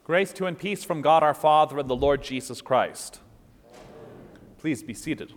Grace to and peace from God our Father and the Lord Jesus Christ. Please be seated.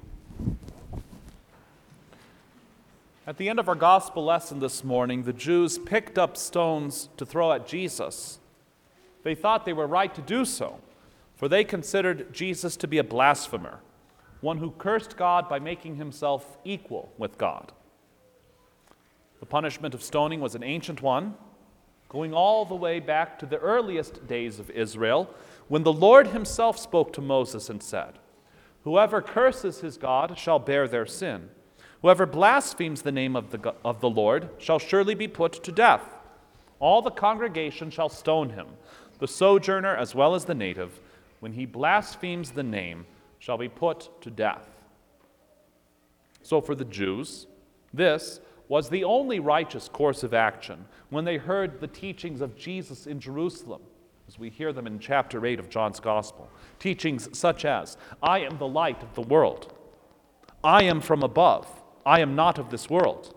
At the end of our gospel lesson this morning, the Jews picked up stones to throw at Jesus. They thought they were right to do so, for they considered Jesus to be a blasphemer, one who cursed God by making himself equal with God. The punishment of stoning was an ancient one, going all the way back to the earliest days of Israel, when the Lord himself spoke to Moses and said, "Whoever curses his God shall bear their sin. Whoever blasphemes the name of the Lord shall surely be put to death. All the congregation shall stone him, the sojourner as well as the native. When he blasphemes the name, shall be put to death." So for the Jews, this was the only righteous course of action when they heard the teachings of Jesus in Jerusalem, as we hear them in chapter 8 of John's Gospel. Teachings such as, "I am the light of the world. I am from above. I am not of this world.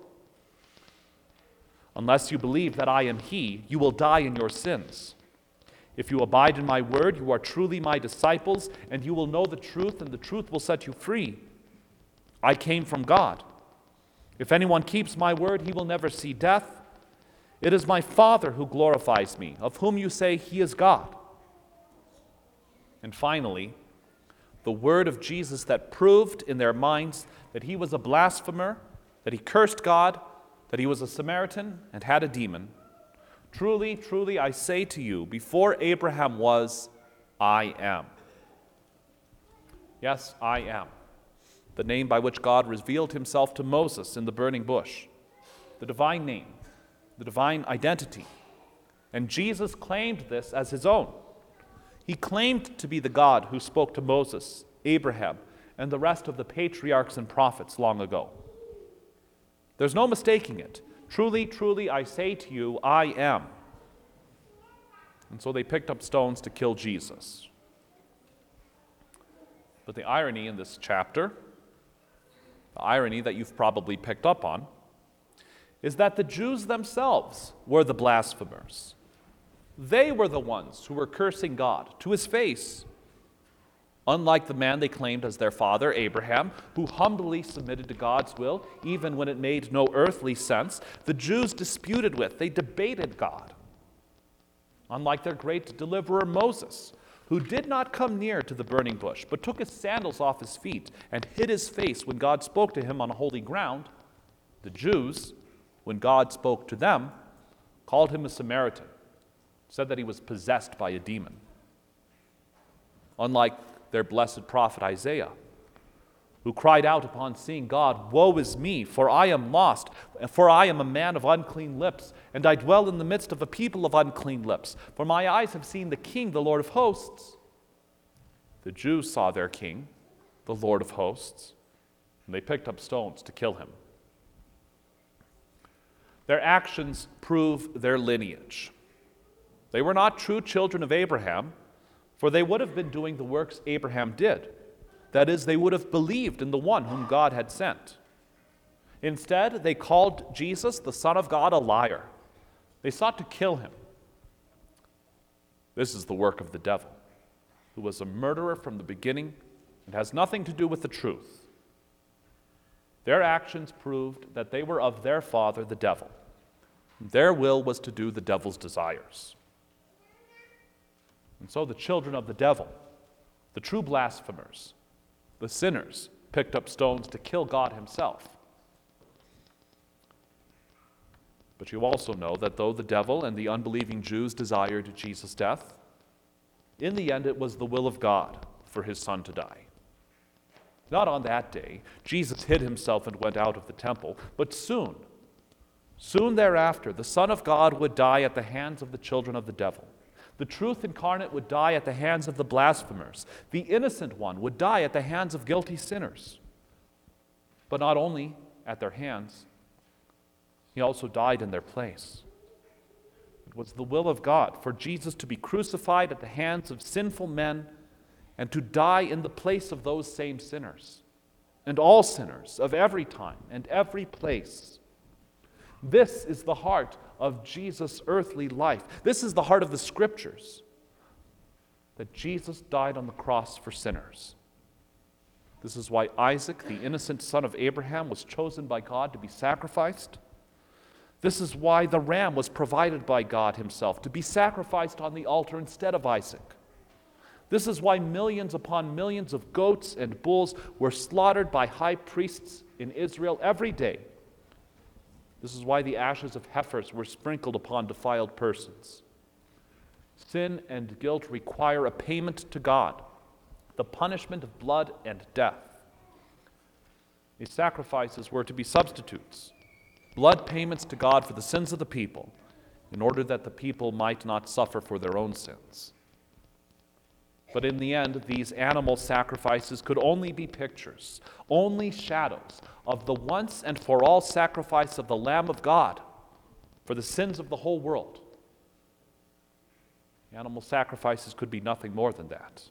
Unless you believe that I am He, you will die in your sins. If you abide in my word, you are truly my disciples, and you will know the truth, and the truth will set you free. I came from God. If anyone keeps my word, he will never see death. It is my Father who glorifies me, of whom you say he is God." And finally, the word of Jesus that proved in their minds that he was a blasphemer, that he cursed God, that he was a Samaritan and had a demon. "Truly, truly, I say to you, before Abraham was, I am." Yes, I am. The name by which God revealed himself to Moses in the burning bush. The divine name, the divine identity. And Jesus claimed this as his own. He claimed to be the God who spoke to Moses, Abraham, and the rest of the patriarchs and prophets long ago. There's no mistaking it. "Truly, truly, I say to you, I am." And so they picked up stones to kill Jesus. But the irony in this chapter, the irony that you've probably picked up on, is that the Jews themselves were the blasphemers. They were the ones who were cursing God to his face. Unlike the man they claimed as their father, Abraham, who humbly submitted to God's will, even when it made no earthly sense, the Jews disputed with, they debated God. Unlike their great deliverer, Moses, who did not come near to the burning bush, but took his sandals off his feet and hid his face when God spoke to him on holy ground, the Jews, when God spoke to them, called him a Samaritan, said that he was possessed by a demon. Unlike their blessed prophet Isaiah, who cried out upon seeing God, "Woe is me, for I am lost, for I am a man of unclean lips, and I dwell in the midst of a people of unclean lips, for my eyes have seen the King, the Lord of hosts." The Jews saw their King, the Lord of hosts, and they picked up stones to kill him. Their actions prove their lineage. They were not true children of Abraham, for they would have been doing the works Abraham did. That is, they would have believed in the one whom God had sent. Instead, they called Jesus, the Son of God, a liar. They sought to kill him. This is the work of the devil, who was a murderer from the beginning and has nothing to do with the truth. Their actions proved that they were of their father, the devil. Their will was to do the devil's desires. And so the children of the devil, the true blasphemers, the sinners, picked up stones to kill God himself. But you also know that though the devil and the unbelieving Jews desired Jesus' death, in the end it was the will of God for his son to die. Not on that day. Jesus hid himself and went out of the temple, but soon thereafter, the Son of God would die at the hands of the children of the devil. The truth incarnate would die at the hands of the blasphemers. The innocent one would die at the hands of guilty sinners. But not only at their hands, he also died in their place. It was the will of God for Jesus to be crucified at the hands of sinful men and to die in the place of those same sinners, and all sinners of every time and every place. This is the heart of Jesus' earthly life. This is the heart of the Scriptures. that Jesus died on the cross for sinners. This is why Isaac, the innocent son of Abraham, was chosen by God to be sacrificed. This is why the ram was provided by God himself to be sacrificed on the altar instead of Isaac. This is why millions upon millions of goats and bulls were slaughtered by high priests in Israel every day. This is why the ashes of heifers were sprinkled upon defiled persons. Sin and guilt require a payment to God, the punishment of blood and death. These sacrifices were to be substitutes, blood payments to God for the sins of the people, in order that the people might not suffer for their own sins. But in the end, these animal sacrifices could only be pictures, only shadows of the once and for all sacrifice of the Lamb of God for the sins of the whole world. Animal sacrifices could be nothing more than that.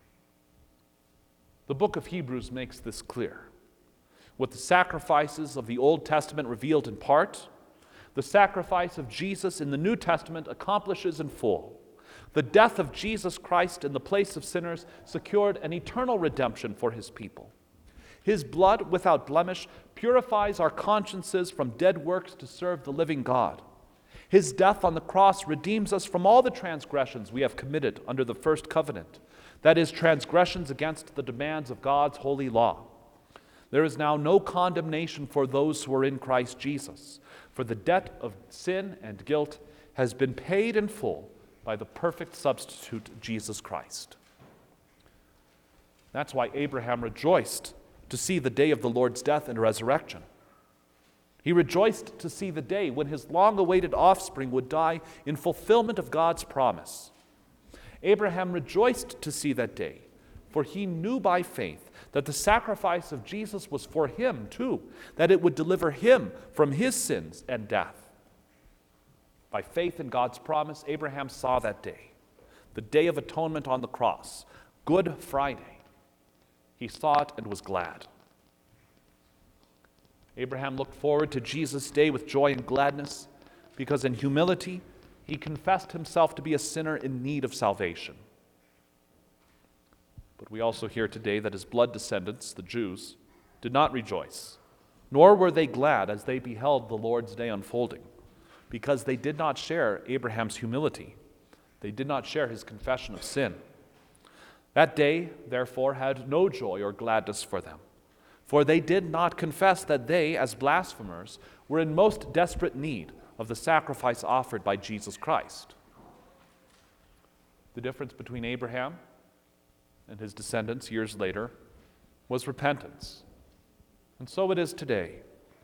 The book of Hebrews makes this clear. With the sacrifices of the Old Testament revealed in part, the sacrifice of Jesus in the New Testament accomplishes in full. The death of Jesus Christ in the place of sinners secured an eternal redemption for his people. His blood, without blemish, purifies our consciences from dead works to serve the living God. His death on the cross redeems us from all the transgressions we have committed under the first covenant, that is, transgressions against the demands of God's holy law. There is now no condemnation for those who are in Christ Jesus, for the debt of sin and guilt has been paid in full by the perfect substitute, Jesus Christ. That's why Abraham rejoiced to see the day of the Lord's death and resurrection. He rejoiced to see the day when his long-awaited offspring would die in fulfillment of God's promise. Abraham rejoiced to see that day, for he knew by faith that the sacrifice of Jesus was for him too, that it would deliver him from his sins and death. By faith in God's promise, Abraham saw that day, the day of atonement on the cross, Good Friday. He saw it and was glad. Abraham looked forward to Jesus' day with joy and gladness because in humility he confessed himself to be a sinner in need of salvation. But we also hear today that his blood descendants, the Jews, did not rejoice, nor were they glad as they beheld the Lord's day unfolding, because they did not share Abraham's humility. They did not share his confession of sin. That day, therefore, had no joy or gladness for them, for they did not confess that they, as blasphemers, were in most desperate need of the sacrifice offered by Jesus Christ. The difference between Abraham and his descendants years later was repentance. And so it is today.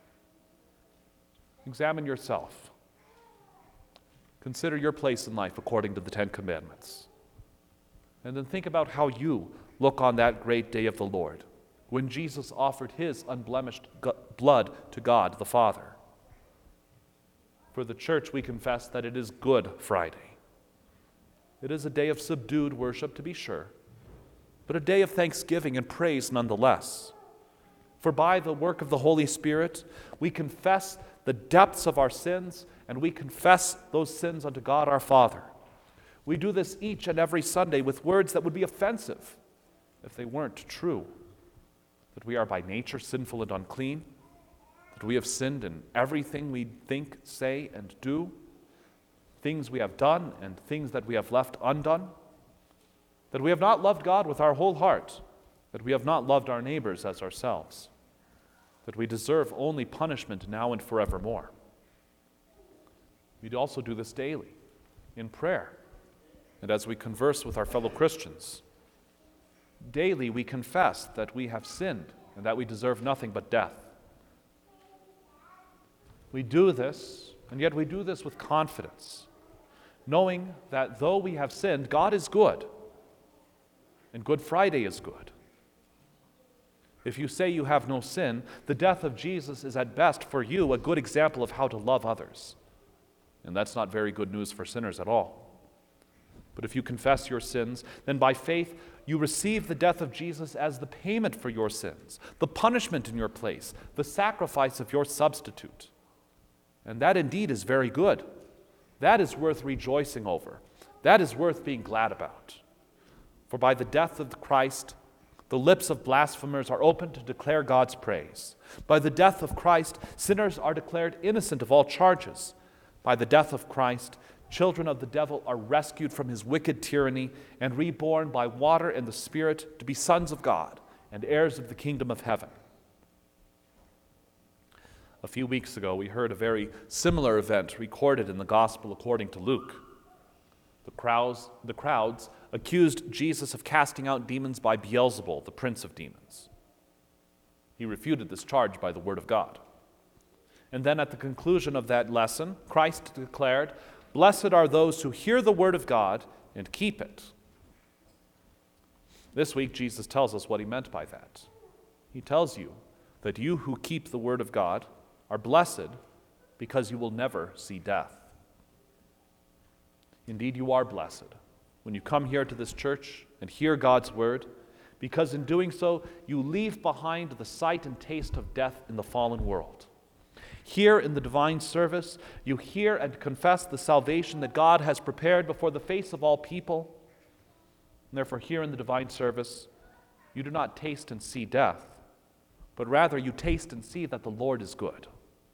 Examine yourself. Consider your place in life according to the Ten Commandments. And then think about how you look on that great day of the Lord, when Jesus offered his unblemished blood to God the Father. For the church, we confess that it is Good Friday. It is a day of subdued worship, to be sure, but a day of thanksgiving and praise nonetheless. For by the work of the Holy Spirit, we confess the depths of our sins, and we confess those sins unto God our Father. We do this each and every Sunday with words that would be offensive if they weren't true. That we are by nature sinful and unclean, that we have sinned in everything we think, say, and do, things we have done and things that we have left undone, that we have not loved God with our whole heart, that we have not loved our neighbors as ourselves, that we deserve only punishment now and forevermore. We also do this daily in prayer and as we converse with our fellow Christians. Daily we confess that we have sinned and that we deserve nothing but death. We do this, and yet we do this with confidence, knowing that though we have sinned, God is good, and Good Friday is good. If you say you have no sin, the death of Jesus is at best for you a good example of how to love others. And that's not very good news for sinners at all. But if you confess your sins, then by faith you receive the death of Jesus as the payment for your sins, the punishment in your place, the sacrifice of your substitute. And that indeed is very good. That is worth rejoicing over. That is worth being glad about. For by the death of Christ, the lips of blasphemers are opened to declare God's praise. By the death of Christ, sinners are declared innocent of all charges. By the death of Christ, children of the devil are rescued from his wicked tyranny and reborn by water and the Spirit to be sons of God and heirs of the kingdom of heaven. A few weeks ago, we heard a very similar event recorded in the Gospel according to Luke. The crowds accused Jesus of casting out demons by Beelzebul, the prince of demons. He refuted this charge by the word of God. And then at the conclusion of that lesson, Christ declared, "Blessed are those who hear the word of God and keep it." This week, Jesus tells us what he meant by that. He tells you that you who keep the word of God are blessed because you will never see death. Indeed, you are blessed when you come here to this church and hear God's word, because in doing so, you leave behind the sight and taste of death in the fallen world. Here in the divine service, you hear and confess the salvation that God has prepared before the face of all people. And therefore, here in the divine service, you do not taste and see death, but rather you taste and see that the Lord is good.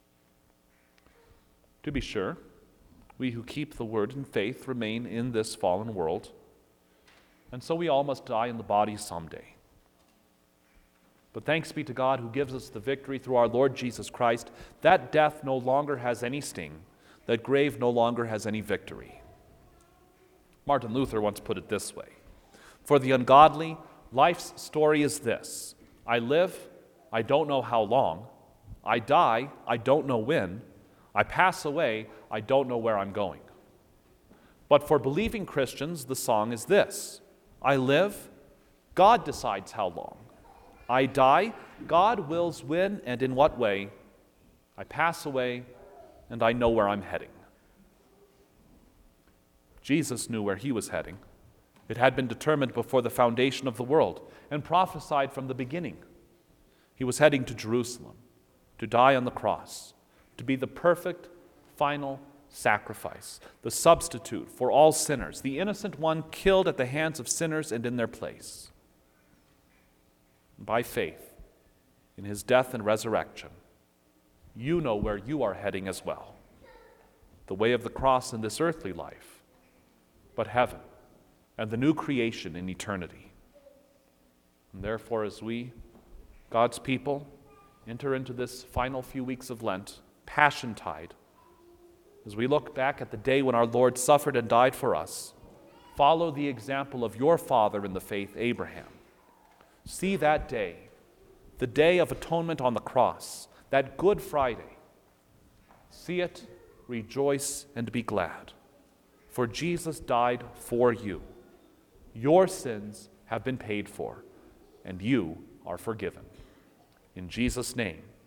To be sure, we who keep the word in faith remain in this fallen world, and so we all must die in the body someday. But thanks be to God who gives us the victory through our Lord Jesus Christ, that death no longer has any sting, that grave no longer has any victory. Martin Luther once put it this way: "For the ungodly, life's story is this: I live, I don't know how long. I die, I don't know when. I pass away, I don't know where I'm going." But for believing Christians, the song is this: I live, God decides how long. I die, God wills when and in what way. I pass away, and I know where I'm heading. Jesus knew where he was heading. It had been determined before the foundation of the world and prophesied from the beginning. He was heading to Jerusalem to die on the cross, to be the perfect, final sacrifice, the substitute for all sinners, the innocent one killed at the hands of sinners and in their place. By faith in his death and resurrection, you know where you are heading as well. The way of the cross in this earthly life, but heaven and the new creation in eternity. And therefore, as we, God's people, enter into this final few weeks of Lent, Passiontide, as we look back at the day when our Lord suffered and died for us, follow the example of your father in the faith, Abraham. See that day, the day of atonement on the cross, that Good Friday. See it, rejoice, and be glad. For Jesus died for you. Your sins have been paid for, and you are forgiven. In Jesus' name,